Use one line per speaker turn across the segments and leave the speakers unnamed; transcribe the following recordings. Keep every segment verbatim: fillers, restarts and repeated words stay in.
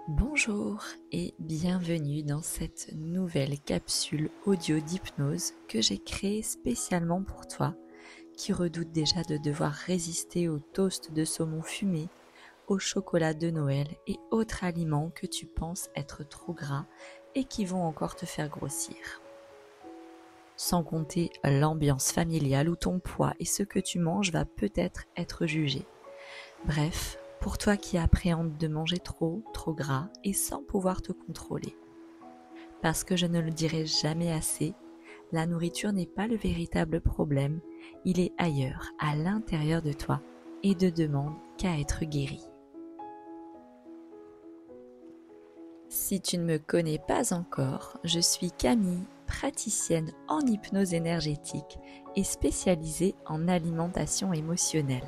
Bonjour et bienvenue dans cette nouvelle capsule audio d'hypnose que j'ai créée spécialement pour toi qui redoute déjà de devoir résister aux toasts de saumon fumé, au chocolat de Noël et autres aliments que tu penses être trop gras et qui vont encore te faire grossir. Sans compter l'ambiance familiale où ton poids et ce que tu manges va peut-être être jugé. Bref, pour toi qui appréhendes de manger trop, trop gras et sans pouvoir te contrôler. Parce que je ne le dirai jamais assez, la nourriture n'est pas le véritable problème, il est ailleurs, à l'intérieur de toi, et ne demande qu'à être guéri. Si tu ne me connais pas encore, je suis Camille, praticienne en hypnose énergétique et spécialisée en alimentation émotionnelle.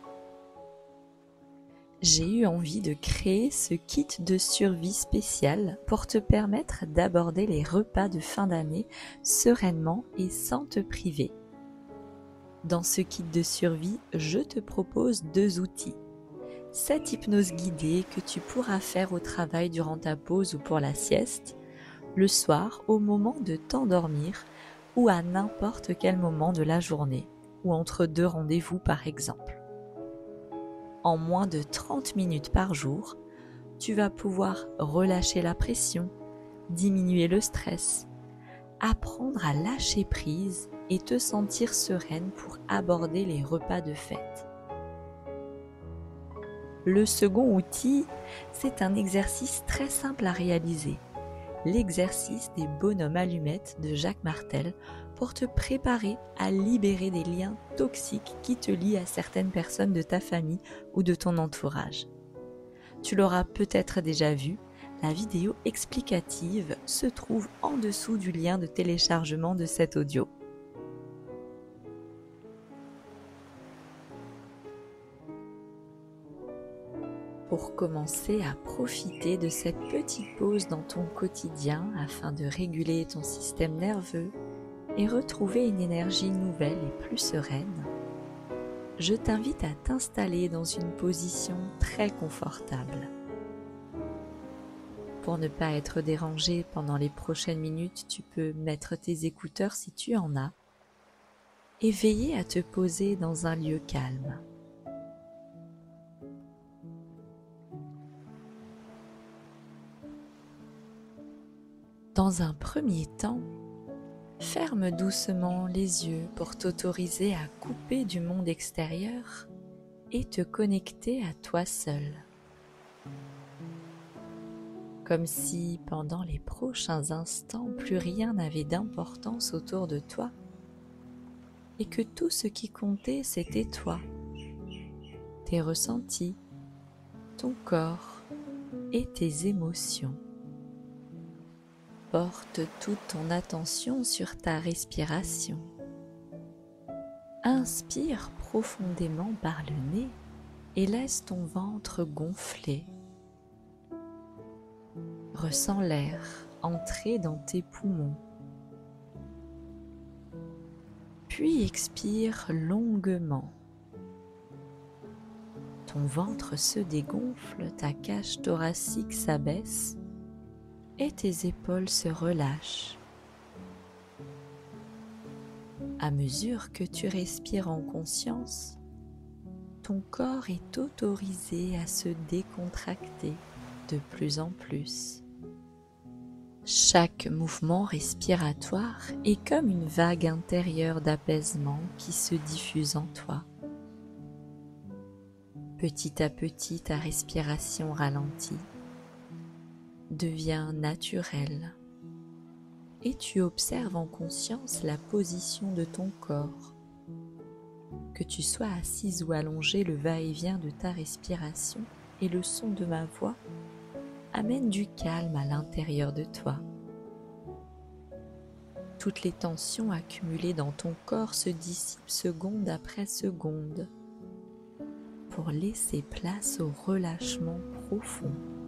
J'ai eu envie de créer ce kit de survie spécial pour te permettre d'aborder les repas de fin d'année sereinement et sans te priver. Dans ce kit de survie, je te propose deux outils. Cette hypnose guidée que tu pourras faire au travail durant ta pause ou pour la sieste, le soir au moment de t'endormir ou à n'importe quel moment de la journée, ou entre deux rendez-vous par exemple. En moins de trente minutes par jour, tu vas pouvoir relâcher la pression, diminuer le stress, apprendre à lâcher prise et te sentir sereine pour aborder les repas de fête. Le second outil, c'est un exercice très simple à réaliser, l'exercice des bonhommes allumettes de Jacques Martel pour te préparer à libérer des liens toxiques qui te lient à certaines personnes de ta famille ou de ton entourage. Tu l'auras peut-être déjà vu, la vidéo explicative se trouve en dessous du lien de téléchargement de cet audio. Pour commencer à profiter de cette petite pause dans ton quotidien afin de réguler ton système nerveux et retrouver une énergie nouvelle et plus sereine, je t'invite à t'installer dans une position très confortable. Pour ne pas être dérangé pendant les prochaines minutes, tu peux mettre tes écouteurs si tu en as et veiller à te poser dans un lieu calme. Dans un premier temps, ferme doucement les yeux pour t'autoriser à couper du monde extérieur et te connecter à toi seul. Comme si pendant les prochains instants plus rien n'avait d'importance autour de toi et que tout ce qui comptait c'était toi, tes ressentis, ton corps et tes émotions. Porte toute ton attention sur ta respiration. Inspire profondément par le nez et laisse ton ventre gonfler. Ressens l'air entrer dans tes poumons. Puis expire longuement. Ton ventre se dégonfle, ta cage thoracique s'abaisse et tes épaules se relâchent. À mesure que tu respires en conscience, ton corps est autorisé à se décontracter de plus en plus. Chaque mouvement respiratoire est comme une vague intérieure d'apaisement qui se diffuse en toi. Petit à petit, ta respiration ralentit, devient naturelle et tu observes en conscience la position de ton corps. Que tu sois assise ou allongée, le va-et-vient de ta respiration et le son de ma voix amène du calme à l'intérieur de toi. Toutes les tensions accumulées dans ton corps se dissipent seconde après seconde pour laisser place au relâchement profond.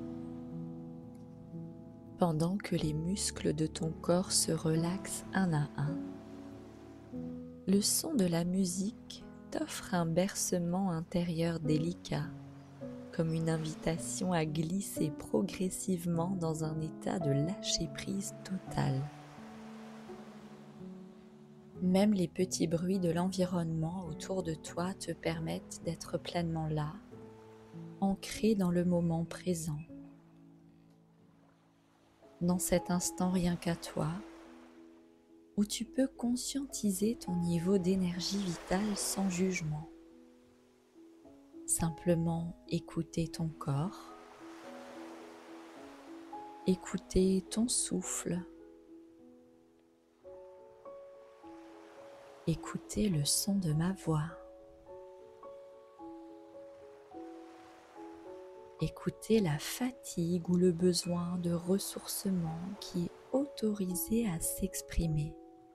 Pendant que les muscles de ton corps se relaxent un à un, le son de la musique t'offre un bercement intérieur délicat, comme une invitation à glisser progressivement dans un état de lâcher-prise total. Même les petits bruits de l'environnement autour de toi te permettent d'être pleinement là, ancré dans le moment présent. Dans cet instant rien qu'à toi, où tu peux conscientiser ton niveau d'énergie vitale sans jugement. Simplement écouter ton corps, écouter ton souffle, écouter le son de ma voix, écouter la fatigue ou le besoin de ressourcement qui est autorisé à s'exprimer.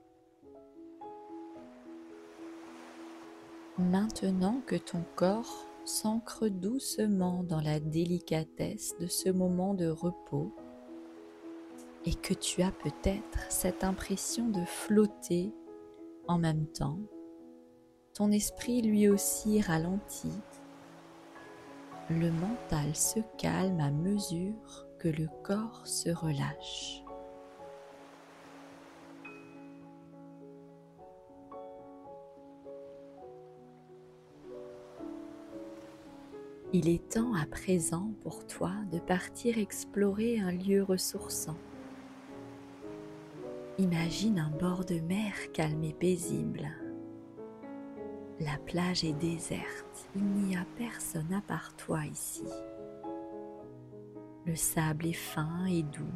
Maintenant que ton corps s'ancre doucement dans la délicatesse de ce moment de repos et que tu as peut-être cette impression de flotter en même temps, ton esprit lui aussi ralentit, le mental se calme à mesure que le corps se relâche. Il est temps à présent pour toi de partir explorer un lieu ressourçant. Imagine un bord de mer calme et paisible. La plage est déserte, il n'y a personne à part toi ici. Le sable est fin et doux.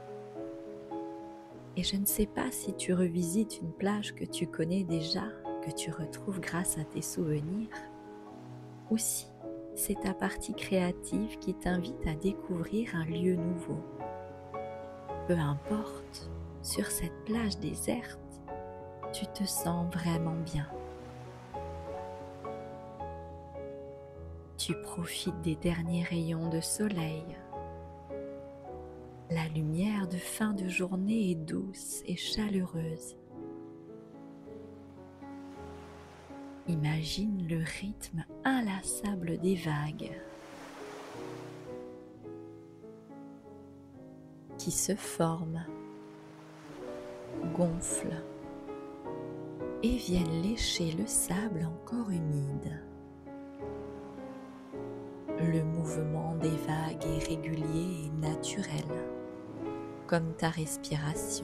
Et je ne sais pas si tu revisites une plage que tu connais déjà, que tu retrouves grâce à tes souvenirs, ou si c'est ta partie créative qui t'invite à découvrir un lieu nouveau. Peu importe, sur cette plage déserte, tu te sens vraiment bien. Tu profites des derniers rayons de soleil. La lumière de fin de journée est douce et chaleureuse. Imagine le rythme inlassable des vagues qui se forment, gonflent et viennent lécher le sable encore humide. Le mouvement des vagues est régulier et naturel, comme ta respiration.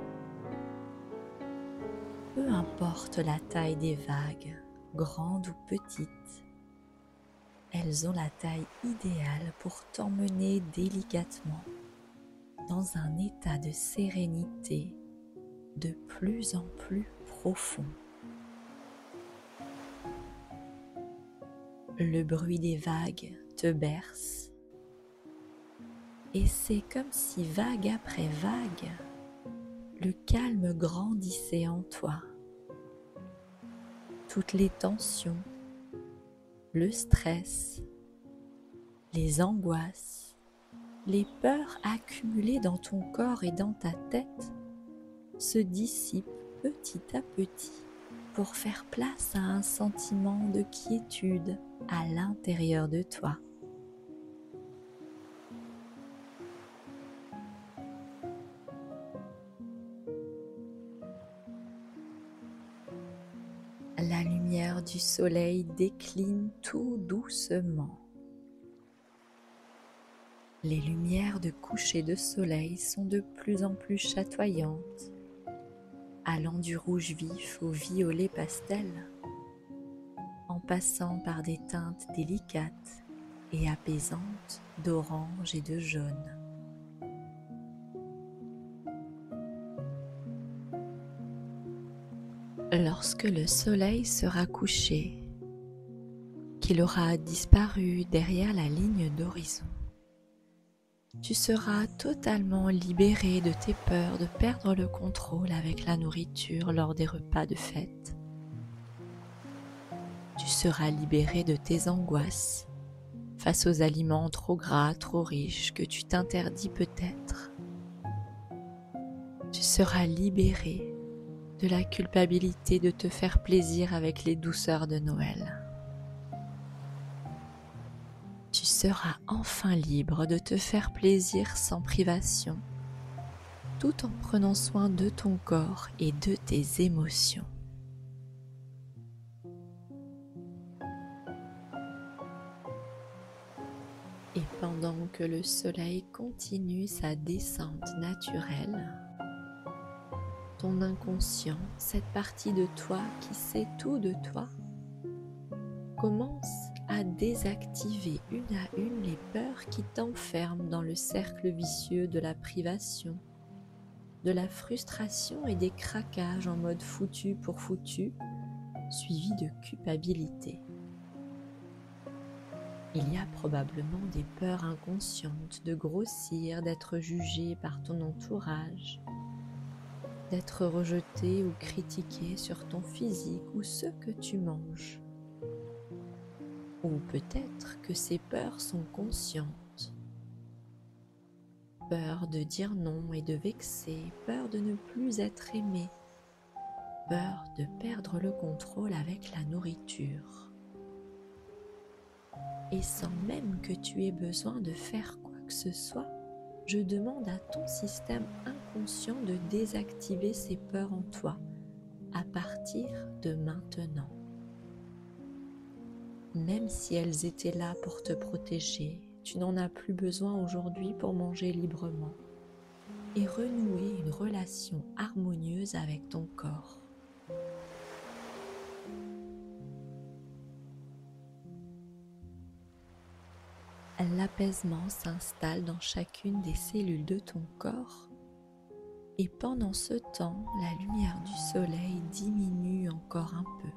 Peu importe la taille des vagues, grandes ou petites, elles ont la taille idéale pour t'emmener délicatement dans un état de sérénité de plus en plus profond. Le bruit des vagues te berce et c'est comme si vague après vague, le calme grandissait en toi. Toutes les tensions, le stress, les angoisses, les peurs accumulées dans ton corps et dans ta tête se dissipent petit à petit pour faire place à un sentiment de quiétude à l'intérieur de toi. La lumière du soleil décline tout doucement. Les lumières de coucher de soleil sont de plus en plus chatoyantes, allant du rouge vif au violet pastel, en passant par des teintes délicates et apaisantes d'orange et de jaune. Lorsque le soleil sera couché, qu'il aura disparu derrière la ligne d'horizon, tu seras totalement libéré de tes peurs de perdre le contrôle avec la nourriture lors des repas de fête. Tu seras libéré de tes angoisses face aux aliments trop gras, trop riches que tu t'interdis peut-être. Tu seras libéré de la culpabilité de te faire plaisir avec les douceurs de Noël. Tu seras enfin libre de te faire plaisir sans privation, tout en prenant soin de ton corps et de tes émotions. Et pendant que le soleil continue sa descente naturelle, ton inconscient, cette partie de toi qui sait tout de toi, commence à désactiver une à une les peurs qui t'enferment dans le cercle vicieux de la privation, de la frustration et des craquages en mode foutu pour foutu, suivi de culpabilité. Il y a probablement des peurs inconscientes de grossir, d'être jugé par ton entourage, d'être rejeté ou critiqué sur ton physique ou ce que tu manges. Ou peut-être que ces peurs sont conscientes. Peur de dire non et de vexer, peur de ne plus être aimé, peur de perdre le contrôle avec la nourriture. Et sans même que tu aies besoin de faire quoi que ce soit, je demande à ton système inconscient de désactiver ces peurs en toi à partir de maintenant. Même si elles étaient là pour te protéger, tu n'en as plus besoin aujourd'hui pour manger librement et renouer une relation harmonieuse avec ton corps. L'apaisement s'installe dans chacune des cellules de ton corps et pendant ce temps, la lumière du soleil diminue encore un peu.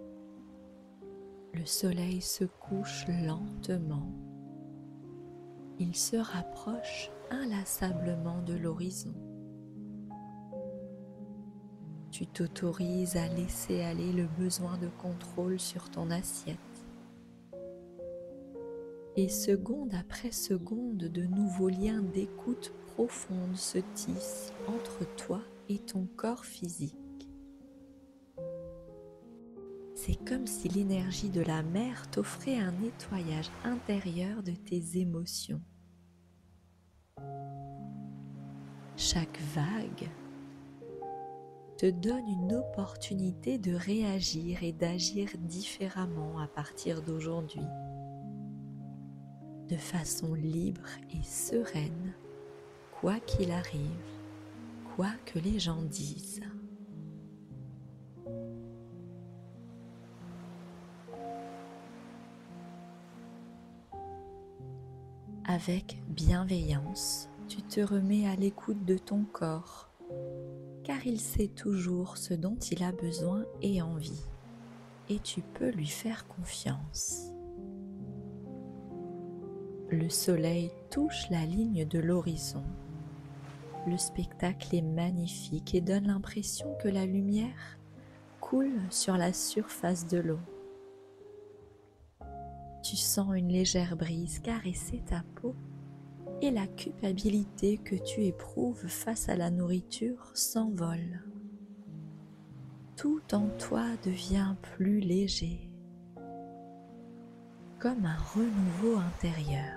Le soleil se couche lentement. Il se rapproche inlassablement de l'horizon. Tu t'autorises à laisser aller le besoin de contrôle sur ton assiette. Et seconde après seconde, de nouveaux liens d'écoute profonde se tissent entre toi et ton corps physique. C'est comme si l'énergie de la mer t'offrait un nettoyage intérieur de tes émotions. Chaque vague te donne une opportunité de réagir et d'agir différemment à partir d'aujourd'hui, de façon libre et sereine, quoi qu'il arrive, quoi que les gens disent. Avec bienveillance, tu te remets à l'écoute de ton corps, car il sait toujours ce dont il a besoin et envie, et tu peux lui faire confiance. Le soleil touche la ligne de l'horizon. Le spectacle est magnifique et donne l'impression que la lumière coule sur la surface de l'eau. Tu sens une légère brise caresser ta peau et la culpabilité que tu éprouves face à la nourriture s'envole. Tout en toi devient plus léger, comme un renouveau intérieur.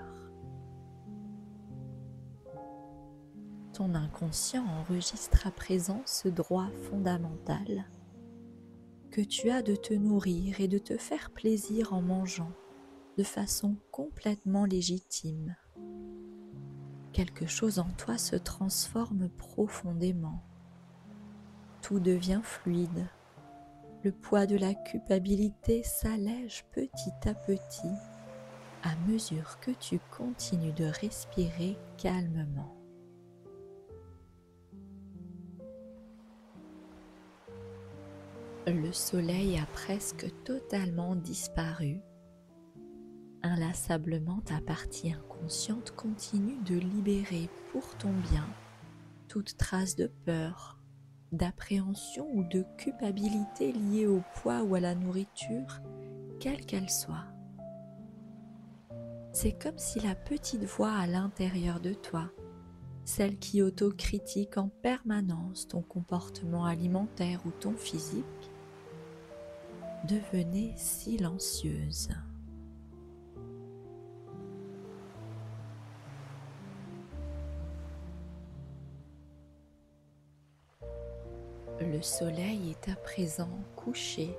Ton inconscient enregistre à présent ce droit fondamental que tu as de te nourrir et de te faire plaisir en mangeant de façon complètement légitime. Quelque chose en toi se transforme profondément. Tout devient fluide. Le poids de la culpabilité s'allège petit à petit à mesure que tu continues de respirer calmement. Le soleil a presque totalement disparu. Inlassablement, ta partie inconsciente continue de libérer pour ton bien toute trace de peur, d'appréhension ou de culpabilité liée au poids ou à la nourriture, quelle qu'elle soit. C'est comme si la petite voix à l'intérieur de toi, celle qui autocritique en permanence ton comportement alimentaire ou ton physique, devenait silencieuse. Le soleil est à présent couché.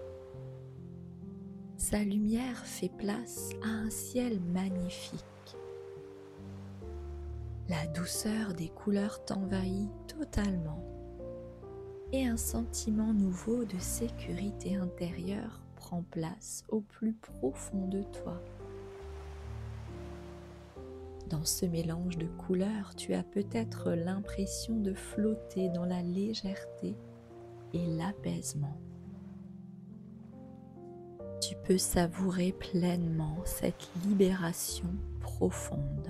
Sa lumière fait place à un ciel magnifique. La douceur des couleurs t'envahit totalement et un sentiment nouveau de sécurité intérieure prend place au plus profond de toi. Dans ce mélange de couleurs, tu as peut-être l'impression de flotter dans la légèreté et l'apaisement. Tu peux savourer pleinement cette libération profonde.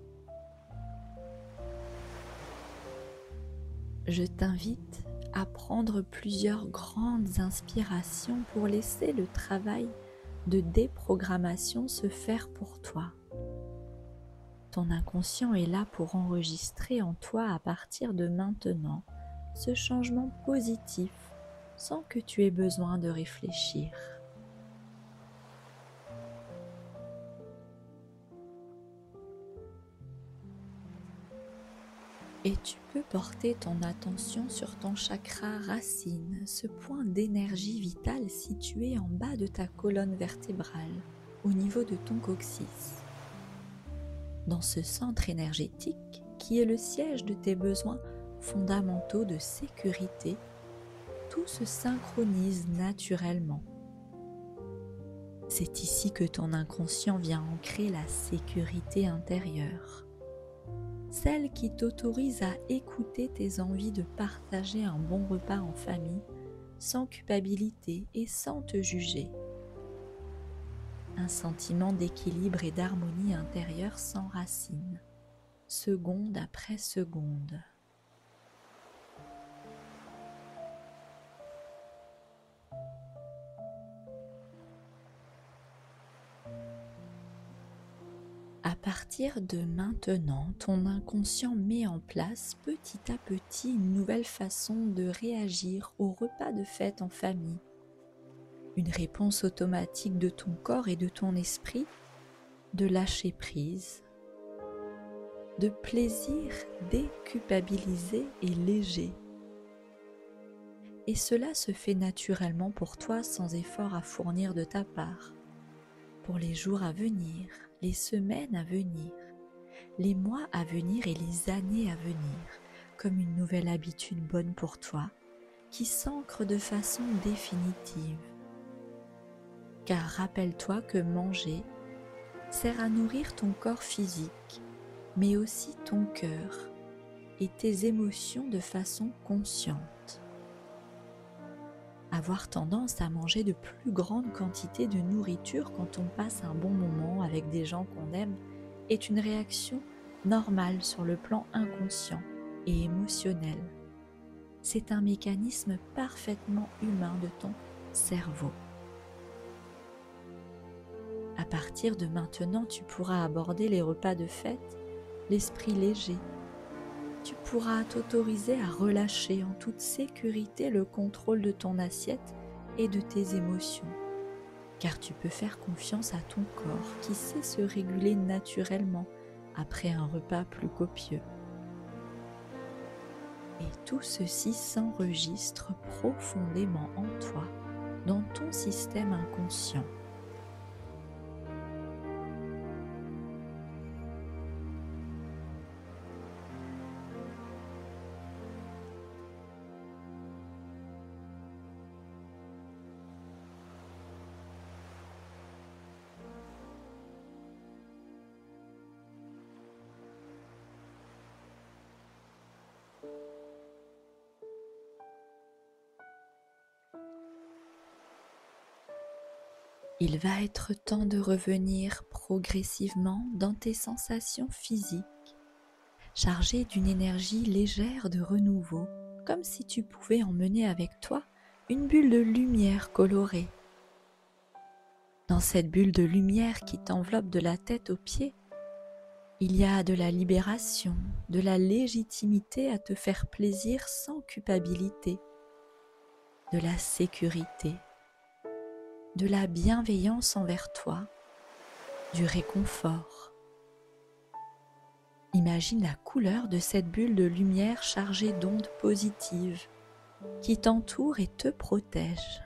Je t'invite à prendre plusieurs grandes inspirations pour laisser le travail de déprogrammation se faire pour toi. Ton inconscient est là pour enregistrer en toi à partir de maintenant ce changement positif sans que tu aies besoin de réfléchir. Et tu peux porter ton attention sur ton chakra racine, ce point d'énergie vitale situé en bas de ta colonne vertébrale, au niveau de ton coccyx. Dans ce centre énergétique, qui est le siège de tes besoins fondamentaux de sécurité, tout se synchronise naturellement. C'est ici que ton inconscient vient ancrer la sécurité intérieure. Celle qui t'autorise à écouter tes envies de partager un bon repas en famille sans culpabilité et sans te juger. Un sentiment d'équilibre et d'harmonie intérieure s'enracine, seconde après seconde. À partir de maintenant, ton inconscient met en place petit à petit une nouvelle façon de réagir au repas de fête en famille. Une réponse automatique de ton corps et de ton esprit, de lâcher prise, de plaisir déculpabilisé et léger. Et cela se fait naturellement pour toi sans effort à fournir de ta part. Pour les jours à venir, les semaines à venir, les mois à venir et les années à venir, comme une nouvelle habitude bonne pour toi, qui s'ancre de façon définitive. Car rappelle-toi que manger sert à nourrir ton corps physique, mais aussi ton cœur et tes émotions de façon consciente. Avoir tendance à manger de plus grandes quantités de nourriture quand on passe un bon moment avec des gens qu'on aime est une réaction normale sur le plan inconscient et émotionnel. C'est un mécanisme parfaitement humain de ton cerveau. À partir de maintenant, tu pourras aborder les repas de fête, l'esprit léger. Tu pourras t'autoriser à relâcher en toute sécurité le contrôle de ton assiette et de tes émotions, car tu peux faire confiance à ton corps qui sait se réguler naturellement après un repas plus copieux. Et tout ceci s'enregistre profondément en toi, dans ton système inconscient. Il va être temps de revenir progressivement dans tes sensations physiques, chargées d'une énergie légère de renouveau, comme si tu pouvais emmener avec toi une bulle de lumière colorée. Dans cette bulle de lumière qui t'enveloppe de la tête aux pieds, il y a de la libération, de la légitimité à te faire plaisir sans culpabilité, de la sécurité, de la bienveillance envers toi, du réconfort. Imagine la couleur de cette bulle de lumière chargée d'ondes positives qui t'entoure et te protège.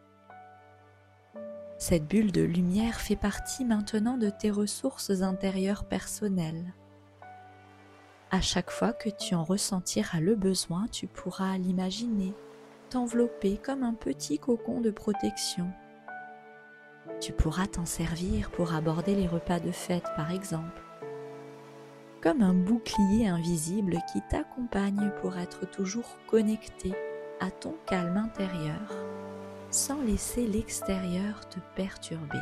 Cette bulle de lumière fait partie maintenant de tes ressources intérieures personnelles. À chaque fois que tu en ressentiras le besoin, tu pourras l'imaginer, t'envelopper comme un petit cocon de protection. Tu pourras t'en servir pour aborder les repas de fête par exemple, comme un bouclier invisible qui t'accompagne pour être toujours connecté à ton calme intérieur, sans laisser l'extérieur te perturber.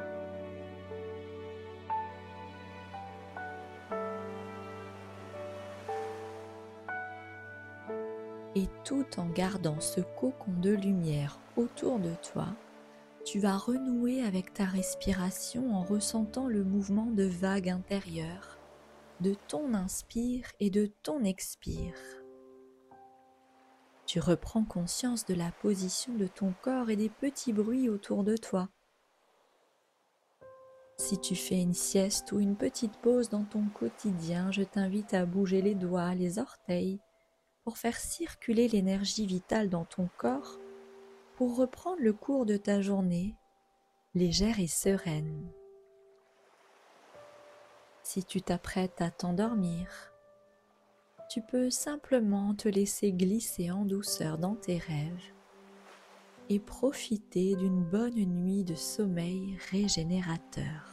Et tout en gardant ce cocon de lumière autour de toi, tu vas renouer avec ta respiration en ressentant le mouvement de vagues intérieures, de ton inspire et de ton expire. Tu reprends conscience de la position de ton corps et des petits bruits autour de toi. Si tu fais une sieste ou une petite pause dans ton quotidien, je t'invite à bouger les doigts, les orteils, pour faire circuler l'énergie vitale dans ton corps, pour reprendre le cours de ta journée, légère et sereine. Si tu t'apprêtes à t'endormir, tu peux simplement te laisser glisser en douceur dans tes rêves et profiter d'une bonne nuit de sommeil régénérateur.